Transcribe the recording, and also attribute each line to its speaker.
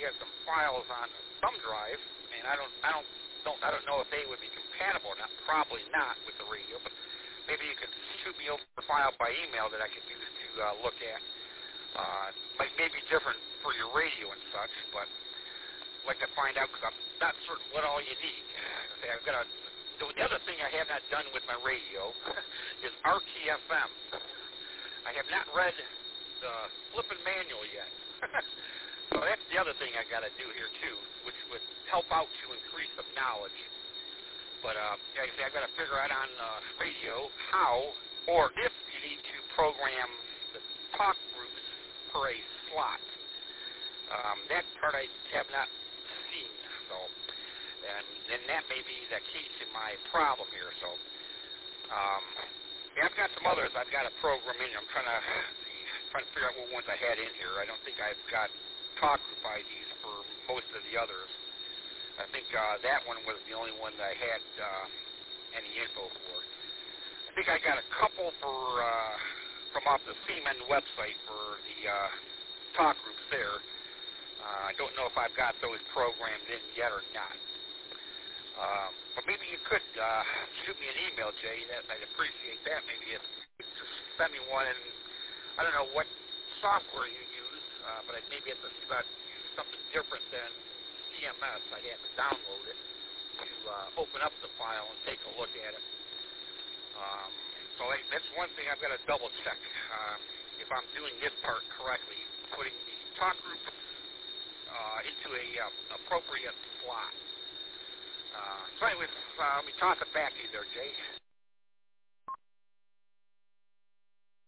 Speaker 1: you have some files on a thumb drive, and I don't know if they would be compatible or not. Probably not with the radio, but maybe you could shoot me over a file by email that I could use to look at. May be different for your radio and such, but I'd like to find out because I'm not certain what all you need. I've got the other thing I have not done with my radio is RTFM. I have not read the flipping manual yet. So that's the other thing I got to do here too, which would help out to increase some knowledge. But like I say, I've got to figure out on radio how or if you need to program the talk groups per a slot. That part I have not seen. So, and that may be the key to my problem here. So, yeah, I've got some others I've got to program in. I'm trying to figure out what ones I had in here. I don't think I've got talk group IDs for most of the others. I think that one was the only one that I had any info for. I think I got a couple from off the Seaman website for the talk groups there. I don't know if I've got those programmed in yet or not. But maybe you could shoot me an email, Jay. I'd appreciate that. Maybe if you could just send me one, and I don't know what software you use, but maybe it's use something different than CMS. I'd have to download it to open up the file and take a look at it. So that's one thing I've got to double check if I'm doing this part correctly, putting the talk groups into a appropriate slot. So anyways, let me toss it back to you there, Jay.